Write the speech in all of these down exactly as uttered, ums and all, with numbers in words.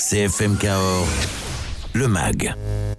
C F M Cahors, le mag.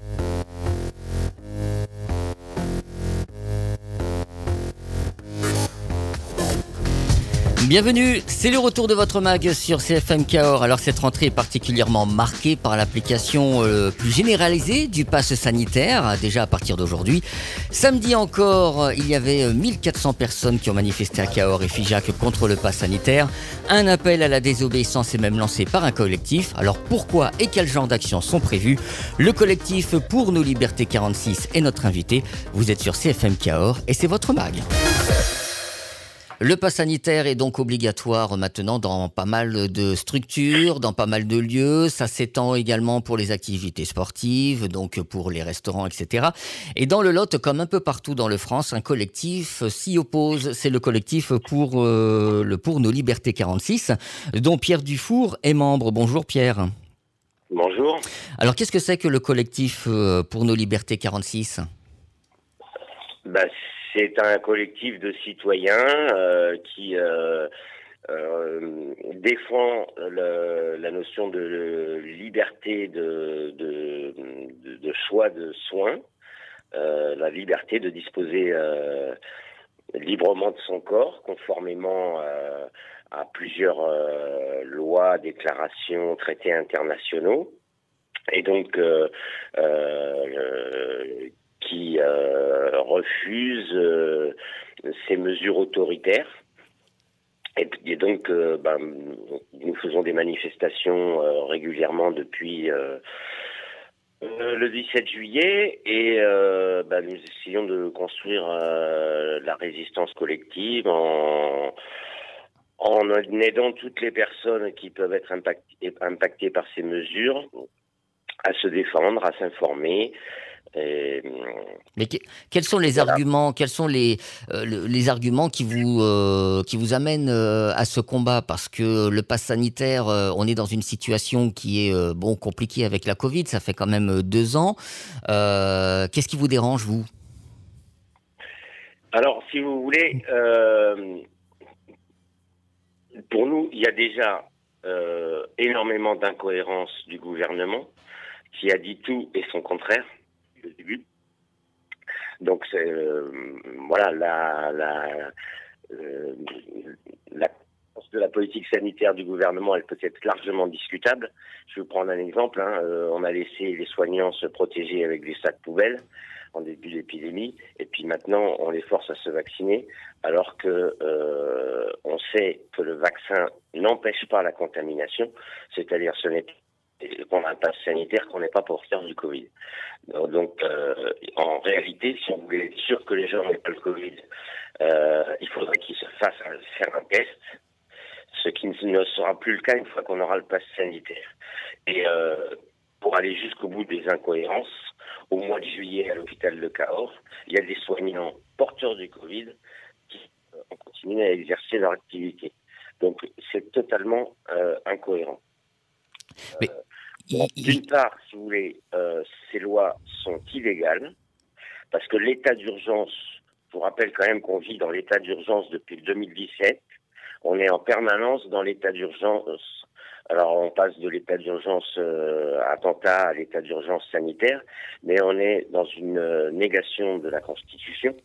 Bienvenue, c'est le retour de votre mag sur C F M Cahors. Alors cette rentrée est particulièrement marquée par l'application euh, plus généralisée du pass sanitaire, déjà à partir d'aujourd'hui. Samedi encore, il y avait mille quatre cents personnes qui ont manifesté à Cahors et Figeac contre le pass sanitaire. Un appel à la désobéissance est même lancé par un collectif. Alors pourquoi et quel genre d'actions sont prévues? Le collectif Pour nos libertés quarante-six est notre invité. Vous êtes sur C F M Cahors et c'est votre mag. Le pass sanitaire est donc obligatoire maintenant dans pas mal de structures, dans pas mal de lieux. Ça s'étend également pour les activités sportives, donc pour les restaurants, et cetera. Et dans le Lot, comme un peu partout dans le France, un collectif s'y oppose. C'est le collectif pour, euh, le pour nos libertés quarante-six, dont Pierre Dufour est membre. Bonjour Pierre. Bonjour. Alors qu'est-ce que c'est que le collectif euh, pour nos libertés quarante-six ? Bah, c'est un collectif de citoyens euh, qui euh, euh, défend le, la notion de liberté de, de, de, de choix de soins, euh, la liberté de disposer euh, librement de son corps, conformément euh, à plusieurs euh, lois, déclarations, traités internationaux. Et donc, euh, euh, qui euh, refuse euh, ces mesures autoritaires. Et, et donc, euh, ben, nous faisons des manifestations euh, régulièrement depuis euh, euh, le dix-sept juillet et euh, ben, nous essayons de construire euh, la résistance collective en, en aidant toutes les personnes qui peuvent être impactées, impactées par ces mesures à se défendre, à s'informer. Et, Mais que, quels sont les voilà. arguments, quels sont les euh, le, les arguments qui vous euh, qui vous amènent euh, à ce combat? Parce que le pass sanitaire, euh, on est dans une situation qui est euh, bon compliquée avec la Covid. Ça fait quand même deux ans. Euh, qu'est-ce qui vous dérange, vous? Alors, si vous voulez, euh, pour nous, il y a déjà euh, énormément d'incohérences du gouvernement qui a dit tout et son contraire. Le début. Donc c'est euh, voilà la la euh, la de la politique sanitaire du gouvernement, elle peut être largement discutable. Je vais vous prendre un exemple. Hein. Euh, on a laissé les soignants se protéger avec des sacs poubelles en début d'épidémie, et puis maintenant on les force à se vacciner, alors que euh, on sait que le vaccin n'empêche pas la contamination, c'est-à-dire ce n'est qu'on a un pass sanitaire qu'on n'est pas porteur du Covid. Donc, euh, en réalité, si on voulait être sûr que les gens n'aient pas le Covid, euh, il faudrait qu'ils se fassent un, faire un test, ce qui ne sera plus le cas une fois qu'on aura le pass sanitaire. Et euh, pour aller jusqu'au bout des incohérences, au mois de juillet à l'hôpital de Cahors, il y a des soignants porteurs du Covid qui ont continué à exercer leur activité. Donc, c'est totalement euh, incohérent. Mais... Euh, Bon, d'une part, si vous voulez, euh, ces lois sont illégales parce que l'état d'urgence, je vous rappelle quand même qu'on vit dans l'état d'urgence depuis deux mille dix-sept, on est en permanence dans l'état d'urgence. Alors on passe de l'état d'urgence euh, attentat à l'état d'urgence sanitaire, mais on est dans une euh, négation de la Constitution.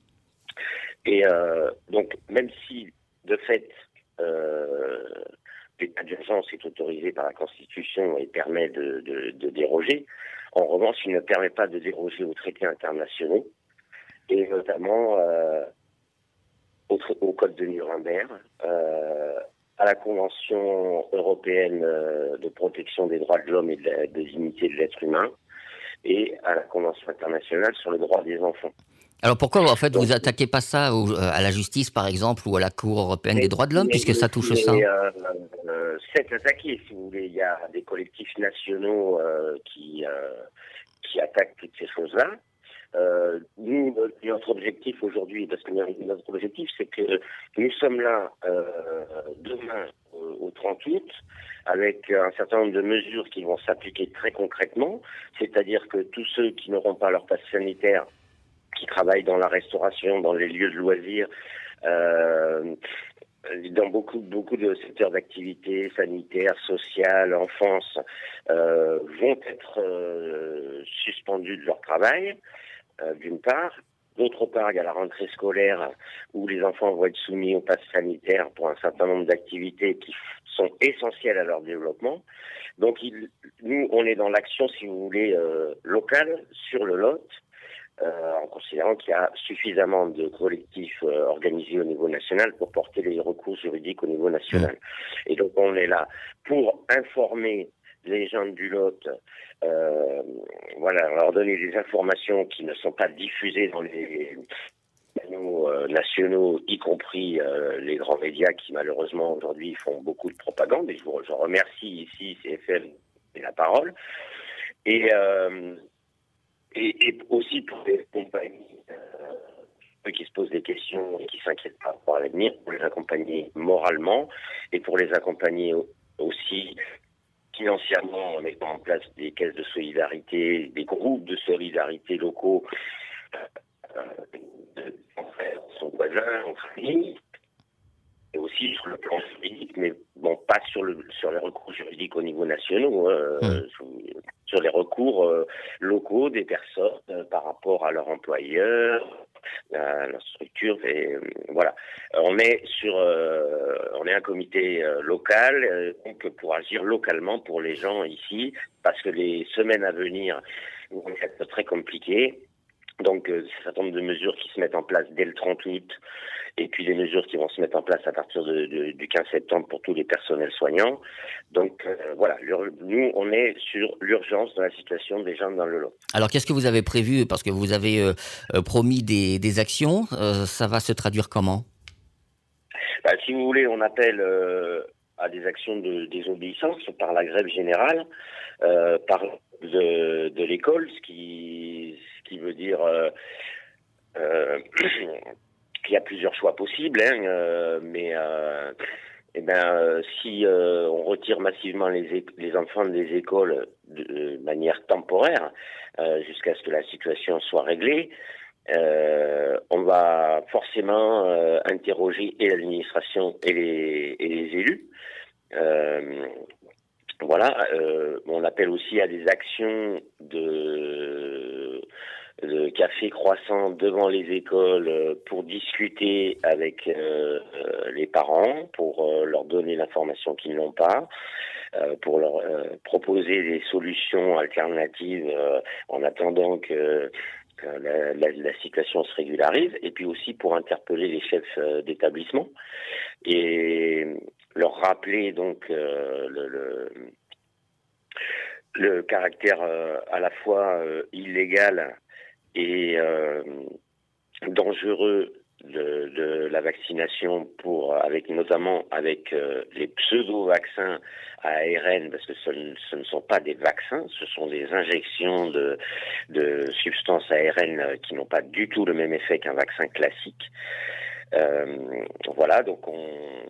Et euh, donc même si de fait euh, l'état d'urgence est autorisé par la Constitution et permet de, de, de déroger. En revanche, il ne permet pas de déroger aux traités internationaux et notamment euh, au, au Code de Nuremberg, euh, à la Convention européenne de protection des droits de l'homme et de la de dignité de l'être humain et à la Convention internationale sur le droit des enfants. Alors pourquoi en fait Donc, vous attaquez pas ça au, à la justice par exemple ou à la Cour européenne mais, des droits de l'homme mais, puisque mais, ça touche mais, ça euh, euh, C'est attaqué si vous voulez. Il y a des collectifs nationaux euh, qui euh, qui attaquent toutes ces choses-là. Euh, nous, notre objectif aujourd'hui, parce que notre objectif, c'est que nous sommes là euh, demain euh, au trente août avec un certain nombre de mesures qui vont s'appliquer très concrètement, c'est-à-dire que tous ceux qui n'auront pas leur passe sanitaire, qui travaillent dans la restauration, dans les lieux de loisirs, euh, dans beaucoup, beaucoup de secteurs d'activité sanitaire, sociale, enfance, euh, vont être euh, suspendus de leur travail, euh, d'une part. D'autre part, il y a la rentrée scolaire où les enfants vont être soumis au pass sanitaire pour un certain nombre d'activités qui sont essentielles à leur développement. Donc, il, nous, on est dans l'action, si vous voulez, euh, locale sur le Lot, euh, en considérant qu'il y a suffisamment de collectifs euh, organisés au niveau national pour porter les recours juridiques au niveau national. Et donc, on est là pour informer les gens du Lot, euh, voilà, leur donner des informations qui ne sont pas diffusées dans les canaux euh, nationaux, y compris euh, les grands médias qui malheureusement aujourd'hui font beaucoup de propagande. Et je vous je remercie ici C F M et la parole. Et, euh, et, et aussi pour les compagnies euh, qui se posent des questions et qui s'inquiètent par rapport à l'avenir, pour les accompagner moralement et pour les accompagner aussi financièrement en mettant en place des caisses de solidarité, des groupes de solidarité locaux, euh, de, son voisin, entre amis, et aussi sur le plan juridique, mais bon, pas sur le sur les recours juridiques au niveau national, euh, mmh. sur, sur les recours euh, locaux des personnes euh, par rapport à leur employeur, à leur structure, et euh, voilà. On est sur, euh, on est un comité euh, local, euh, donc pour agir localement pour les gens ici, parce que les semaines à venir vont être très compliquées. Donc, euh, un certain nombre de mesures qui se mettent en place dès le trente août, et puis des mesures qui vont se mettre en place à partir de, de, du quinze septembre pour tous les personnels soignants. Donc, euh, voilà, nous, on est sur l'urgence de la situation des gens dans le Lot. Alors, qu'est-ce que vous avez prévu? Parce que vous avez euh, promis des, des actions. Euh, ça va se traduire comment? Bah, si vous voulez, on appelle euh, à des actions de désobéissance par la grève générale, euh, par de, de l'école, ce qui, ce qui veut dire euh, euh, qu'il y a plusieurs choix possibles, hein, euh, mais euh, eh ben, euh, si euh, on retire massivement les, les enfants des écoles de, de manière temporaire, euh, jusqu'à ce que la situation soit réglée, Euh, on va forcément euh, interroger et l'administration et les, et les élus. Euh, voilà, euh, on appelle aussi à des actions de, de café croissant devant les écoles pour discuter avec euh, les parents, pour euh, leur donner l'information qu'ils n'ont pas, euh, pour leur euh, proposer des solutions alternatives euh, en attendant que La, la, la situation se régularise, et puis aussi pour interpeller les chefs euh, d'établissement et leur rappeler donc euh, le, le, le caractère euh, à la fois euh, illégal et euh, dangereux de, de la vaccination, pour avec notamment avec euh, les pseudo-vaccins à A R N, parce que ce ne, ce ne sont pas des vaccins, ce sont des injections de, de substances A R N qui n'ont pas du tout le même effet qu'un vaccin classique. Euh, voilà, donc on,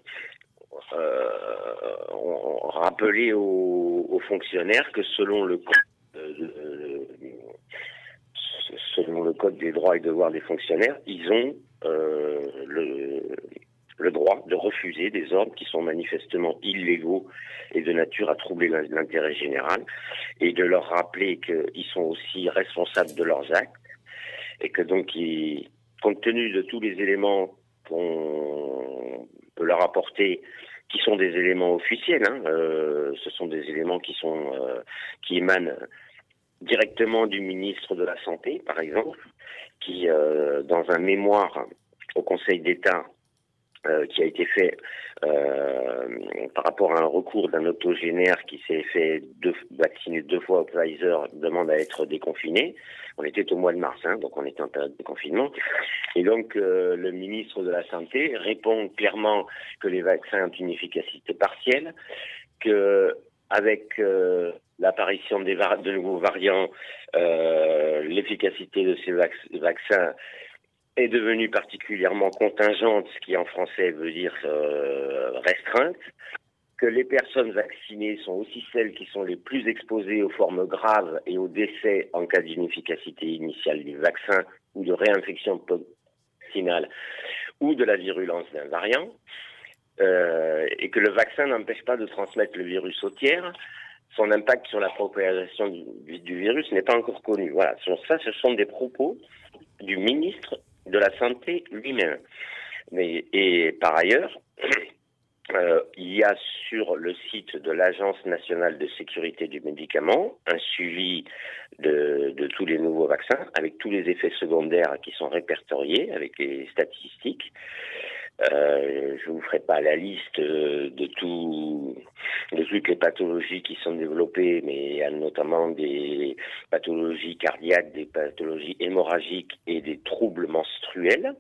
euh, on rappelait aux, aux fonctionnaires que selon le code de, de, selon le code des droits et devoirs des fonctionnaires, ils ont euh, le, le droit de refuser des ordres qui sont manifestement illégaux et de nature à troubler l'intérêt général, et de leur rappeler qu'ils sont aussi responsables de leurs actes, et que donc, ils, compte tenu de tous les éléments qu'on peut leur apporter, qui sont des éléments officiels, hein, euh, ce sont des éléments qui sont euh, qui émanent directement du ministre de la Santé, par exemple, qui, euh, dans un mémoire au Conseil d'État euh, qui a été fait euh, par rapport à un recours d'un octogénaire qui s'est fait deux, vacciner deux fois au Pfizer, demande à être déconfiné. On était au mois de mars, hein, donc on était en période de confinement. Et donc, euh, le ministre de la Santé répond clairement que les vaccins ont une efficacité partielle, que avec euh, l'apparition des var- de nouveaux variants, euh, l'efficacité de ces vac- vaccins est devenue particulièrement contingente, ce qui en français veut dire euh, restreinte, que les personnes vaccinées sont aussi celles qui sont les plus exposées aux formes graves et aux décès en cas d'inefficacité initiale du vaccin ou de réinfection vaccinale ou de la virulence d'un variant, euh, et que le vaccin n'empêche pas de transmettre le virus au tiers. Son impact sur la propagation du, du virus n'est pas encore connu. Voilà, ça, ce sont des propos du ministre de la Santé lui-même. Mais, et par ailleurs, euh, il y a sur le site de l'Agence nationale de sécurité du médicament un suivi de, de tous les nouveaux vaccins, avec tous les effets secondaires qui sont répertoriés, avec les statistiques. Euh, je vous ferai pas la liste de tout, de toutes les pathologies qui sont développées, mais il y a notamment des pathologies cardiaques, des pathologies hémorragiques et des troubles menstruels.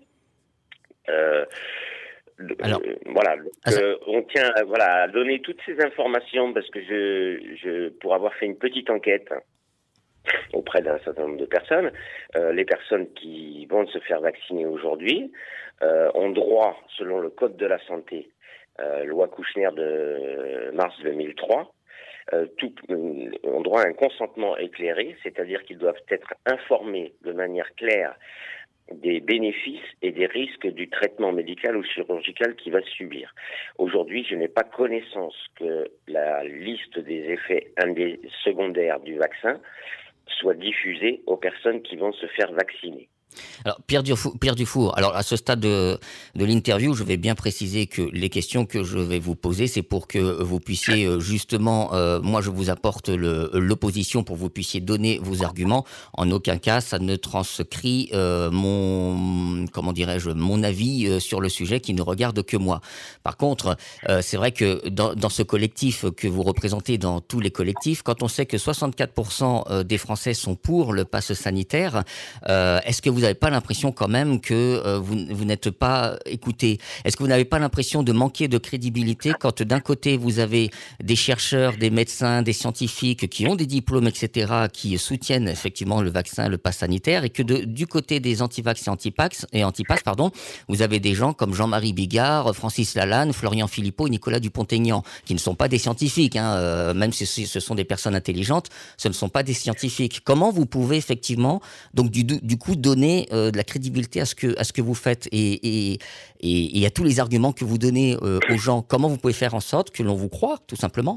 Euh, Alors, euh, voilà, donc, ah, ça... euh, on tient à, voilà, à donner toutes ces informations parce que je, je, pour avoir fait une petite enquête auprès d'un certain nombre de personnes, euh, les personnes qui vont se faire vacciner aujourd'hui euh, ont droit, selon le Code de la santé, euh, loi Kouchner de mars deux mille trois, euh, tout, euh, ont droit à un consentement éclairé, c'est-à-dire qu'ils doivent être informés de manière claire des bénéfices et des risques du traitement médical ou chirurgical qu'il va subir. Aujourd'hui, je n'ai pas connaissance que la liste des effets indé- secondaires du vaccin soit diffusée aux personnes qui vont se faire vacciner. Alors, Pierre Dufour, Pierre Dufour, alors à ce stade de, de l'interview, je vais bien préciser que les questions que je vais vous poser, c'est pour que vous puissiez euh, justement, euh, moi je vous apporte le, l'opposition pour que vous puissiez donner vos arguments. En aucun cas, ça ne transcrit euh, mon, comment dirais-je, mon avis euh, sur le sujet qui ne regarde que moi. Par contre, euh, c'est vrai que dans, dans ce collectif que vous représentez, dans tous les collectifs, quand on sait que soixante-quatre pour cent des Français sont pour le pass sanitaire, euh, est-ce que vous n'avez pas l'impression quand même que euh, vous, vous n'êtes pas écouté? Est-ce que vous n'avez pas l'impression de manquer de crédibilité quand d'un côté vous avez des chercheurs, des médecins, des scientifiques qui ont des diplômes, et cetera, qui soutiennent effectivement le vaccin, le pass sanitaire, et que de, du côté des antivax et antipax, et antipass, pardon, vous avez des gens comme Jean-Marie Bigard, Francis Lalanne, Florian Philippot, Nicolas Dupont-Aignan, qui ne sont pas des scientifiques, hein, euh, même si ce sont des personnes intelligentes, ce ne sont pas des scientifiques. Comment vous pouvez effectivement, donc du, du coup, donner Euh, de la crédibilité à ce que, à ce que vous faites et, et, et, et à tous les arguments que vous donnez euh, aux gens? Comment vous pouvez faire en sorte que l'on vous croie, tout simplement?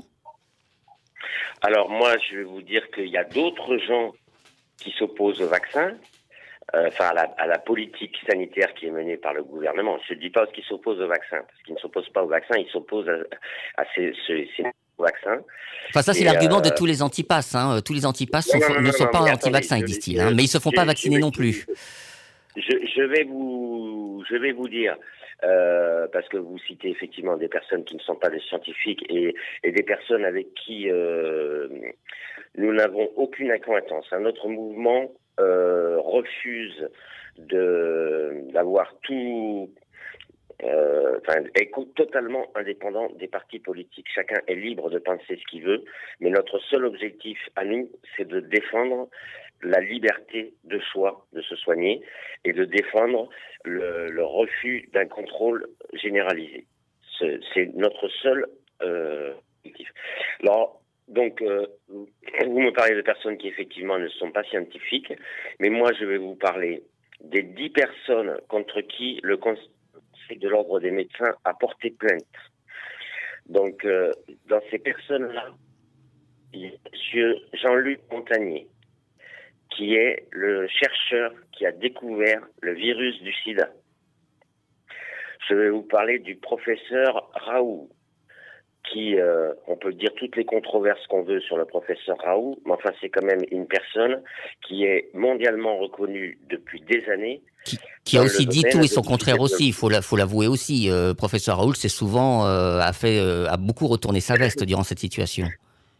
Alors moi, je vais vous dire qu'il y a d'autres gens qui s'opposent au vaccin, euh, enfin à la, à la politique sanitaire qui est menée par le gouvernement. Je ne dis pas qu'ils s'opposent au vaccin, parce qu'ils ne s'opposent pas au vaccin, ils s'opposent à, à ces, ces, ces vaccins. Enfin, ça, c'est et, l'argument euh... de tous les antipasses. Hein. Tous les antipasses non, sont, non, non, ne non, sont non, pas mais anti-vaccins, attendez, disent-ils, je, hein, je, mais ils ne se font je, pas je vacciner vais, non plus. Je, je vais vous, je vais vous dire, euh, parce que vous citez effectivement des personnes qui ne sont pas des scientifiques et, et des personnes avec qui euh, nous n'avons aucune accointance. Un autre mouvement euh, refuse de d'avoir tout. Euh, enfin, est totalement indépendant des partis politiques. Chacun est libre de penser ce qu'il veut, mais notre seul objectif à nous, c'est de défendre la liberté de choix de se soigner et de défendre le, le refus d'un contrôle généralisé. C'est, c'est notre seul euh, objectif. Alors, donc, euh, vous me parlez de personnes qui effectivement ne sont pas scientifiques, mais moi je vais vous parler des dix personnes contre qui le Conseil de l'ordre des médecins a porté plainte. Donc, euh, dans ces personnes-là, il y a M. Jean-Luc Montagnier, qui est le chercheur qui a découvert le virus du sida. Je vais vous parler du professeur Raoult, qui, euh, on peut dire toutes les controverses qu'on veut sur le professeur Raoult, mais enfin c'est quand même une personne qui est mondialement reconnue depuis des années. Qui, qui a aussi dit tout et son contraire aussi, il faut, la, faut l'avouer aussi. Euh, professeur Raoult, c'est souvent, euh, a, fait, euh, a beaucoup retourné sa veste durant cette situation.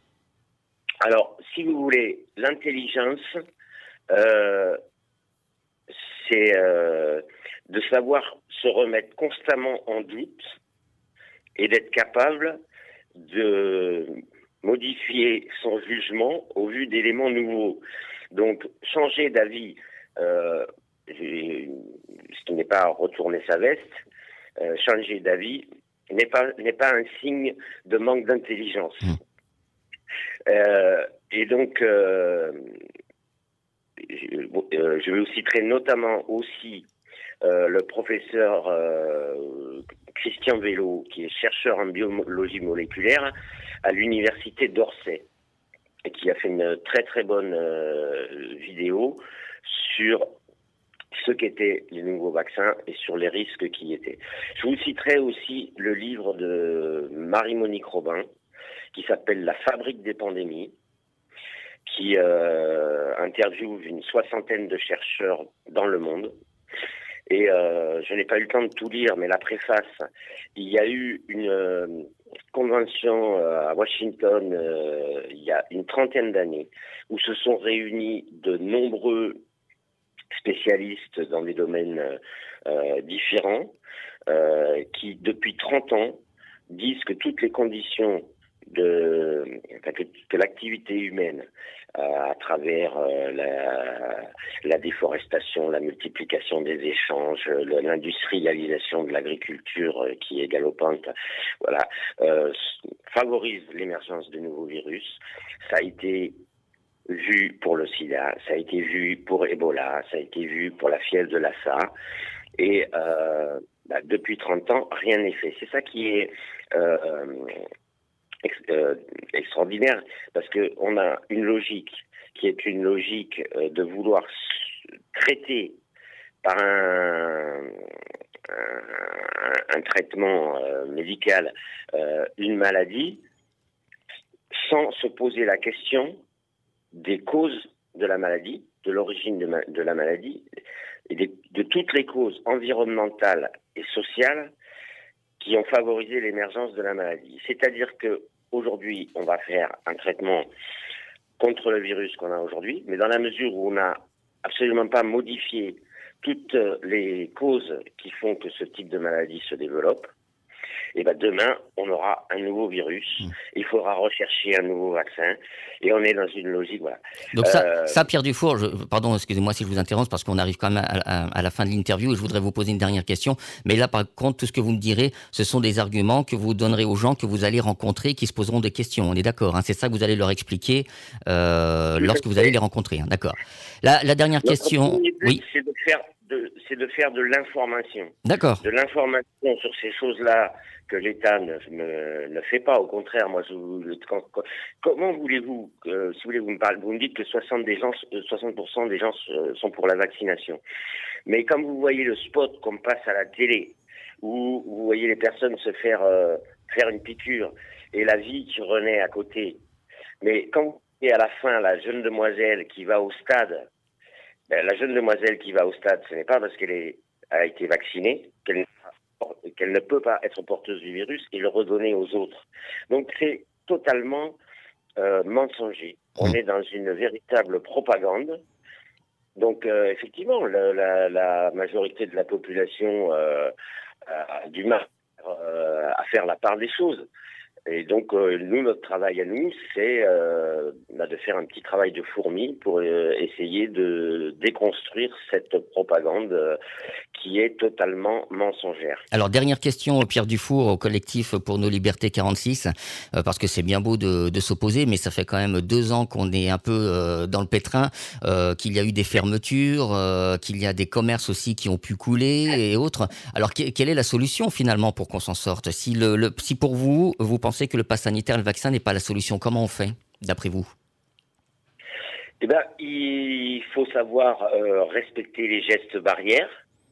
Alors, si vous voulez, l'intelligence, euh, c'est euh, de savoir se remettre constamment en doute et d'être capable de modifier son jugement au vu d'éléments nouveaux. Donc, changer d'avis, euh, ce qui n'est pas retourner sa veste, euh, changer d'avis n'est pas, n'est pas un signe de manque d'intelligence. Mmh. Euh, et donc, euh, je, euh, je vous citerai notamment aussi euh, le professeur euh, Christian Vello, qui est chercheur en biologie moléculaire à l'université d'Orsay, et qui a fait une très très bonne euh, vidéo sur ce qu'étaient les nouveaux vaccins et sur les risques qui y étaient. Je vous citerai aussi le livre de Marie-Monique Robin, qui s'appelle « La fabrique des pandémies », qui euh, interviewe une soixantaine de chercheurs dans le monde. Et euh, je n'ai pas eu le temps de tout lire, mais la préface, il y a eu une euh, convention euh, à Washington euh, il y a une trentaine d'années, où se sont réunis de nombreux spécialistes dans des domaines euh, différents, euh, qui depuis trente ans disent que toutes les conditions de enfin, que, que l'activité humaine euh, à travers euh, la, la déforestation, la multiplication des échanges, l'industrialisation de l'agriculture euh, qui est galopante, voilà, euh, favorise l'émergence de nouveaux virus. Ça a été vu pour le sida, ça a été vu pour Ebola, ça a été vu pour la fièvre de Lassa, et euh, bah, depuis trente ans, rien n'est fait. C'est ça qui est euh, ex- euh, extraordinaire, parce que on a une logique qui est une logique euh, de vouloir s- traiter par un, un, un traitement euh, médical euh, une maladie, sans se poser la question des causes de la maladie, de l'origine de, ma- de la maladie, et des- de toutes les causes environnementales et sociales qui ont favorisé l'émergence de la maladie. C'est-à-dire que aujourd'hui, on va faire un traitement contre le virus qu'on a aujourd'hui, mais dans la mesure où on n'a absolument pas modifié toutes les causes qui font que ce type de maladie se développe, et ben demain, on aura un nouveau virus. Mmh. Il faudra rechercher un nouveau vaccin. Et on est dans une logique, voilà. Donc ça, euh... ça Pierre Dufour, je, pardon, excusez-moi si je vous interromps, parce qu'on arrive quand même à, à, à la fin de l'interview et je voudrais vous poser une dernière question. Mais là, par contre, tout ce que vous me direz, ce sont des arguments que vous donnerez aux gens que vous allez rencontrer, qui se poseront des questions. On est d'accord, hein, c'est ça que vous allez leur expliquer euh, lorsque vous allez les rencontrer. Hein, d'accord. La, la dernière Notre question... Oui. C'est de faire de, c'est de faire de l'information. D'accord. De l'information sur ces choses-là que l'État ne, ne, ne fait pas. Au contraire, moi, je, quand, quand, comment voulez-vous, euh, si vous voulez, vous me parlez, vous me dites que soixante des gens, soixante pour cent des gens sont pour la vaccination. Mais quand vous voyez le spot qu'on passe à la télé, où vous voyez les personnes se faire euh, faire une piqûre et la vie qui renaît à côté, mais quand vous voyez à la fin la jeune demoiselle qui va au stade, ben, la jeune demoiselle qui va au stade, ce n'est pas parce qu'elle est, a été vaccinée qu'elle qu'elle ne peut pas être porteuse du virus et le redonner aux autres. Donc c'est totalement euh, mensonger. On est dans une véritable propagande. Donc euh, effectivement, la, la, la majorité de la population euh, a du mal euh, à faire la part des choses. Et donc, euh, nous, notre travail à nous, c'est euh, bah, de faire un petit travail de fourmi pour euh, essayer de déconstruire cette propagande euh, qui est totalement mensongère. Alors, dernière question, Pierre Dufour, au collectif pour nos libertés quarante-six, euh, parce que c'est bien beau de, de s'opposer, mais ça fait quand même deux ans qu'on est un peu euh, dans le pétrin, euh, qu'il y a eu des fermetures, euh, qu'il y a des commerces aussi qui ont pu couler et autres. Alors, que, quelle est la solution finalement pour qu'on s'en sorte ? Si, le, le, si pour vous, vous pensez que le pass sanitaire et le vaccin n'est pas la solution, comment on fait, d'après vous ? Eh ben, il faut savoir euh, respecter les gestes barrières.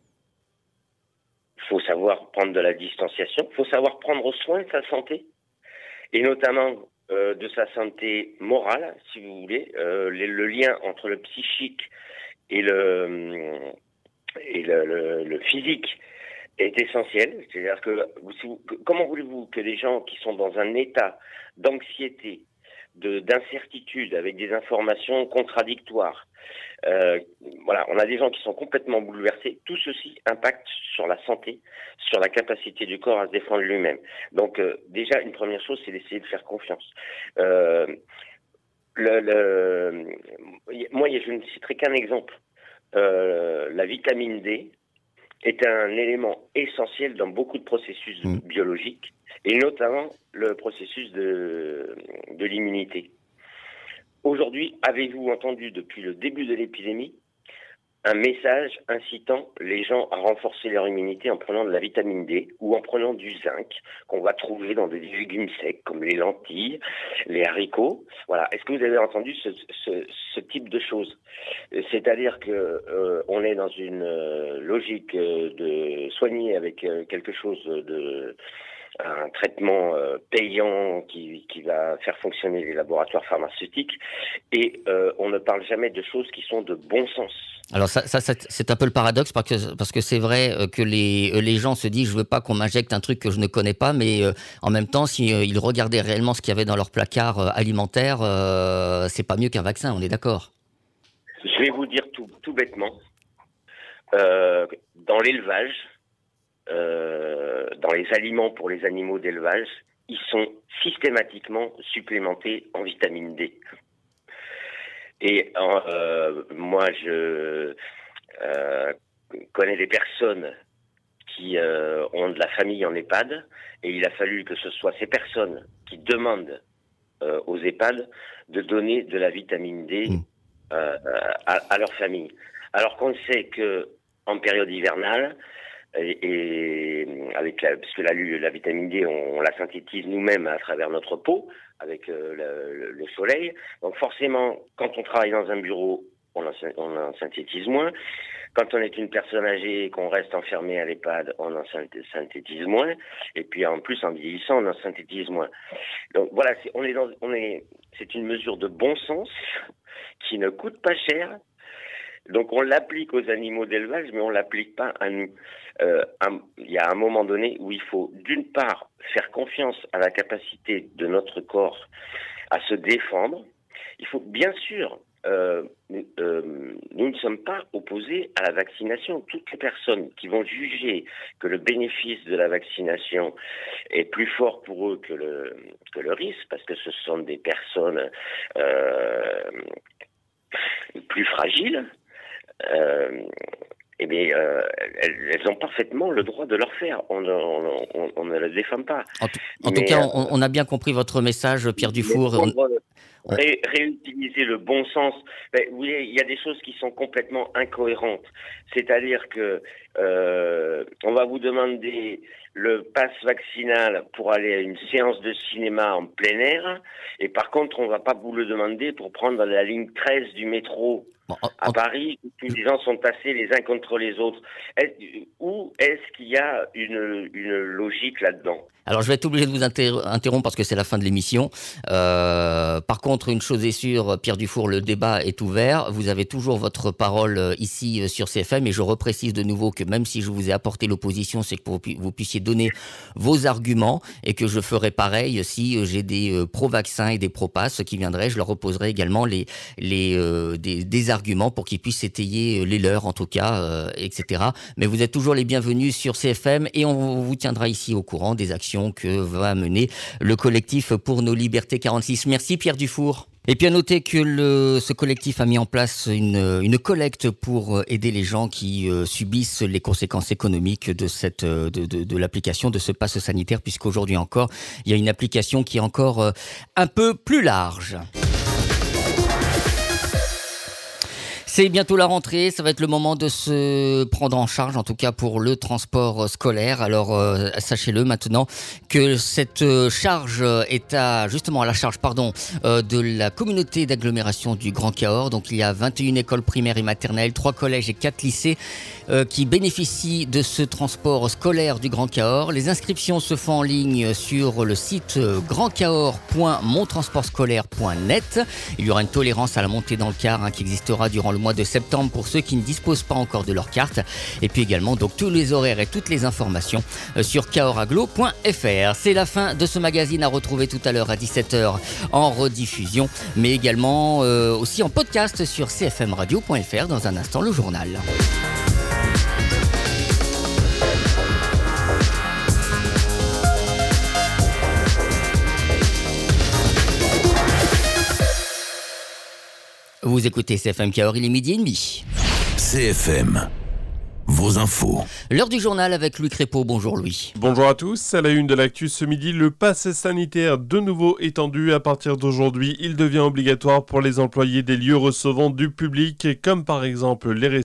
Il faut savoir prendre de la distanciation. Il faut savoir prendre soin de sa santé. Et notamment euh, de sa santé morale, si vous voulez. Euh, le, le lien entre le psychique et le, et le, le, le physique est essentiel. C'est-à-dire que si vous, comment voulez-vous que les gens qui sont dans un état d'anxiété, de, d'incertitude, avec des informations contradictoires, euh, voilà, on a des gens qui sont complètement bouleversés. Tout ceci impacte sur la santé, sur la capacité du corps à se défendre lui-même. Donc euh, déjà, une première chose, c'est d'essayer de faire confiance. Euh, le, le, moi, je ne citerai qu'un exemple. Euh, la vitamine D est un élément essentiel dans beaucoup de processus mmh. biologiques, et notamment le processus de, de l'immunité. Aujourd'hui, avez-vous entendu depuis le début de l'épidémie un message incitant les gens à renforcer leur immunité en prenant de la vitamine D ou en prenant du zinc qu'on va trouver dans des légumes secs comme les lentilles, les haricots. Voilà. Est-ce que vous avez entendu ce, ce, ce type de choses? C'est-à-dire que euh, on est dans une euh, logique euh, de soigner avec euh, quelque chose de un traitement euh, payant qui, qui va faire fonctionner les laboratoires pharmaceutiques et euh, on ne parle jamais de choses qui sont de bon sens. Alors ça, ça, ça c'est un peu le paradoxe parce que, parce que c'est vrai que les, les gens se disent je veux pas qu'on m'injecte un truc que je ne connais pas, mais euh, en même temps si euh, ils regardaient réellement ce qu'il y avait dans leur placard euh, alimentaire, euh, c'est pas mieux qu'un vaccin, on est d'accord? Je vais vous dire tout, tout bêtement, euh, dans l'élevage, Euh, dans les aliments pour les animaux d'élevage, ils sont systématiquement supplémentés en vitamine D. Et euh, moi, je euh, connais des personnes qui euh, ont de la famille en EHPAD, et il a fallu que ce soit ces personnes qui demandent euh, aux EHPAD de donner de la vitamine D euh, à, à leur famille. Alors qu'on sait que en période hivernale, Et, et avec la, parce que la, la vitamine D, on, on la synthétise nous-mêmes à travers notre peau, avec euh, le, le soleil. Donc forcément, quand on travaille dans un bureau, on en, on en synthétise moins. Quand on est une personne âgée et qu'on reste enfermé à l'EHPAD, on en synthétise moins. Et puis en plus, en vieillissant, on en synthétise moins. Donc voilà, c'est, on est dans, on est, c'est une mesure de bon sens qui ne coûte pas cher. Donc on l'applique aux animaux d'élevage, mais on l'applique pas à nous. Euh, un, il y a un moment donné où il faut d'une part faire confiance à la capacité de notre corps à se défendre. Il faut bien sûr, euh, euh, nous ne sommes pas opposés à la vaccination. Toutes les personnes qui vont juger que le bénéfice de la vaccination est plus fort pour eux que le, que le risque, parce que ce sont des personnes euh, plus fragiles, Euh, eh bien, euh, elles, elles ont parfaitement le droit de le faire. On, on, on, on ne le défend pas. En, t- en Mais, tout cas, on, on a bien compris votre message, Pierre Dufour. On... Ré, réutiliser le bon sens. Ben, vous voyez, il y a des choses qui sont complètement incohérentes. C'est-à-dire que euh, on va vous demander le pass vaccinal pour aller à une séance de cinéma en plein air, et par contre, on va pas vous le demander pour prendre la ligne treize du métro. Bon, en, à Paris, où tous les gens sont tassés les uns contre les autres. Est, où est-ce qu'il y a une, une logique là-dedans? Alors, je vais être obligé de vous inter- interrompre parce que c'est la fin de l'émission. Euh, par contre, une chose est sûre, Pierre Dufour, le débat est ouvert. Vous avez toujours votre parole ici sur C F M, et je reprécise de nouveau que même si je vous ai apporté l'opposition, c'est que vous, vous puissiez donner vos arguments, et que je ferai pareil si j'ai des pro-vaccins et des pro-pass qui viendraient. Je leur opposerai également les, les, euh, des, des arguments pour qu'ils puissent étayer les leurs, en tout cas, euh, et cetera. Mais vous êtes toujours les bienvenus sur C F M, et on vous tiendra ici au courant des actions que va mener le collectif pour nos libertés quarante-six. Merci Pierre Dufour. Et puis à noter que le, ce collectif a mis en place une, une collecte pour aider les gens qui euh, subissent les conséquences économiques de, cette, de, de, de l'application de ce passe sanitaire, puisqu'aujourd'hui encore, il y a une application qui est encore euh, un peu plus large. C'est bientôt la rentrée, ça va être le moment de se prendre en charge, en tout cas pour le transport scolaire. Alors euh, sachez-le maintenant que cette charge est à, justement à la charge pardon, euh, de la communauté d'agglomération du Grand Cahors. Donc il y a vingt et une écoles primaires et maternelles, trois collèges et quatre lycées euh, qui bénéficient de ce transport scolaire du Grand Cahors. Les inscriptions se font en ligne sur le site grand cahors point mon transport scolaire point net. Il y aura une tolérance à la montée dans le car hein, qui existera durant le mois de septembre pour ceux qui ne disposent pas encore de leur carte, et puis également donc tous les horaires et toutes les informations sur cahors-aglo point f r. C'est la fin de ce magazine, à retrouver tout à l'heure à dix-sept heures en rediffusion, mais également euh, aussi en podcast sur c f m radio point f r. Dans un instant, le journal. Vous écoutez C F M Cahors, il est midi et demi. C F M, vos infos. L'heure du journal avec Louis Crépeau. Bonjour Louis. Bonjour à tous. À la une de l'actu ce midi, le pass sanitaire de nouveau étendu. À partir d'aujourd'hui, il devient obligatoire pour les employés des lieux recevant du public, comme par exemple les restaurants.